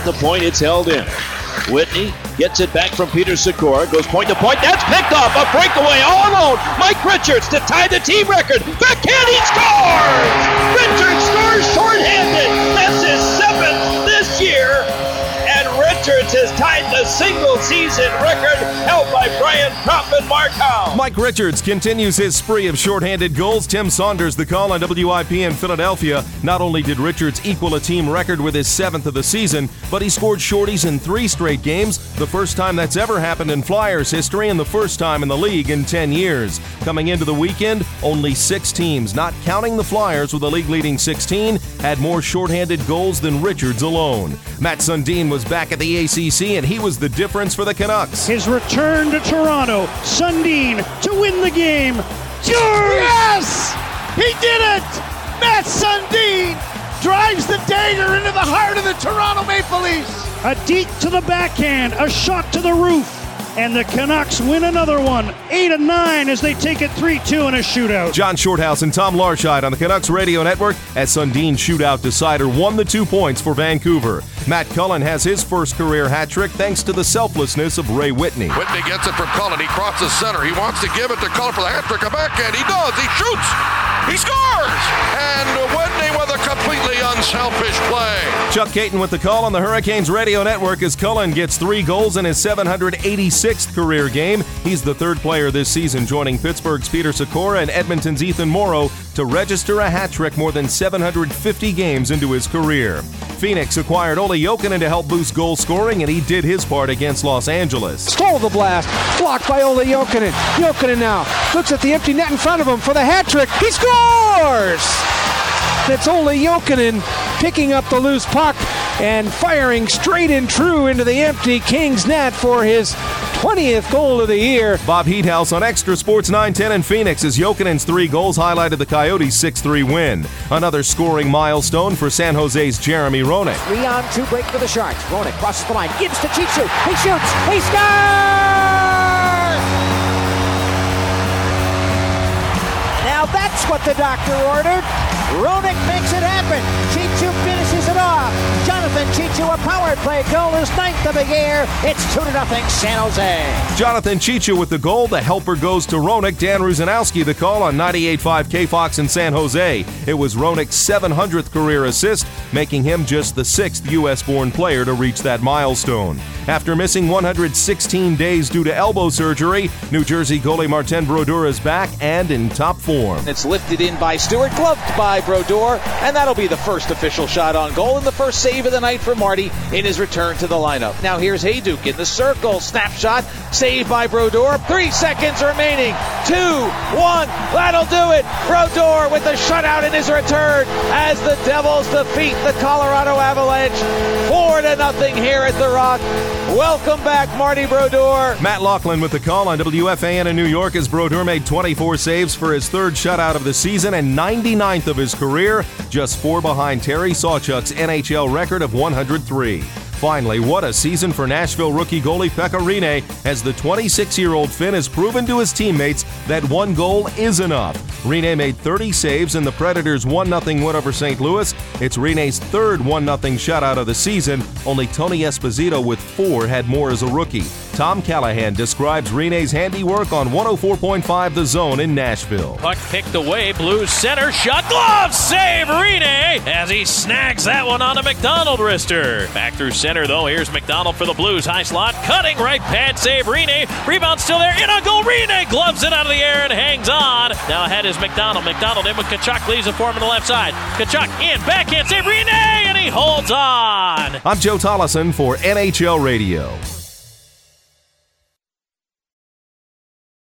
the point. It's held in. Whitney gets it back from Peter Sikora. Goes point to point. That's picked off. A breakaway all alone. Mike Richards to tie the team record. Backhand, he scores! Richards scores shorthanded. That's his 7th this year. And Richards has tied the single-season record held by Brian Propp and Mark Howe. Mike Richards continues his spree of shorthanded goals. Tim Saunders, the call on WIP in Philadelphia. Not only did Richards equal a team record with his 7th of the season, but he scored shorties in 3 straight games, the first time that's ever happened in Flyers history and the first time in the league in 10 years. Coming into the weekend, only 6 teams, not counting the Flyers with a league-leading 16, had more shorthanded goals than Richards alone. Matt Sundin was back at the ACC, and he was the difference for the Canucks. His return to Toronto, Sundin to win the game. Yes! He did it! Matt Sundin drives the dagger into the heart of the Toronto Maple Leafs. A deke to the backhand, a shot to the roof, and the Canucks win another one, 8-9 as they take it 3-2 in a shootout. John Shorthouse and Tom Larscheid on the Canucks Radio Network as Sundin shootout decider won the 2 points for Vancouver. Matt Cullen has his first career hat trick thanks to the selflessness of Ray Whitney. Whitney gets it from Cullen. He crosses center. He wants to give it to Cullen for the hat trick. A backhand. He does. He shoots. He scores! And Whitney with a completely unselfish play. Chuck Caton with the call on the Hurricanes Radio Network as Cullen gets 3 goals in his 786th career game. He's the 3rd player this season, joining Pittsburgh's Peter Sikora and Edmonton's Ethan Morrow to register a hat trick more than 750 games into his career. Phoenix acquired Olli Jokinen to help boost goal scoring, and he did his part against Los Angeles. Stole the blast, blocked by Olli Jokinen. Jokinen now looks at the empty net in front of him for the hat trick. He scores! It's Olli Jokinen picking up the loose puck and firing straight and true into the empty Kings net for his 20th goal of the year. Bob Heathouse on Extra Sports 910 in Phoenix as Jokinen's 3 goals highlighted the Coyotes' 6-3 win. Another scoring milestone for San Jose's Jeremy Roenick. 3-on-2 break for the Sharks. Roenick crosses the line, gives to Chichu. He shoots. He scores! Now that's what the doctor ordered. Roenick makes it happen. Chichu finishes it off. Jonathan Chichu, a power play goal, his 9th of the year. It's 2-0 San Jose. Jonathan Chichu with the goal. The helper goes to Roenick. Dan Ruzanowski the call on 98.5 KFOX in San Jose. It was Roenick's 700th career assist, making him just the 6th U.S.-born player to reach that milestone. After missing 116 days due to elbow surgery, New Jersey goalie Martin Brodeur is back and in top form. It's lifted in by Stewart, gloved by Brodeur, and that'll be the first official shot on goal and the first save of the night for Marty in his return to the lineup. Now here's Hayduk in the circle, snapshot, saved by Brodeur, 3 seconds remaining, 2-1, that'll do it. Brodeur with the shutout in his return as the Devils defeat the Colorado Avalanche 4-0 here at The Rock. Welcome back, Marty Brodeur. Matt Loughlin with the call on WFAN in New York as Brodeur made 24 saves for his 3rd shutout of the season and 99th of his career, just 4 behind Terry Sawchuk's NHL record of 103. Finally, what a season for Nashville rookie goalie Pekka Rinne as the 26-year-old Finn has proven to his teammates that 1 goal is enough. Rinne made 30 saves in the Predators' 1-0 win over St. Louis. It's Rinne's 3rd 1-0 shutout of the season. Only Tony Esposito with 4 had more as a rookie. Tom Callahan describes Rinne's handiwork on 104.5 The Zone in Nashville. Puck picked away, Blues center, shot, glove, save Rinne as he snags that one on a McDonald wrister. Back through center though, here's McDonald for the Blues, high slot, cutting right pad save, Rinne, rebound still there, in on goal, Rinne gloves it out of the air and hangs on. Now ahead is McDonald in with Tkachuk, leaves it for him on the left side. Tkachuk in, backhand save, Rinne, and he holds on. I'm Joe Tollison for NHL Radio.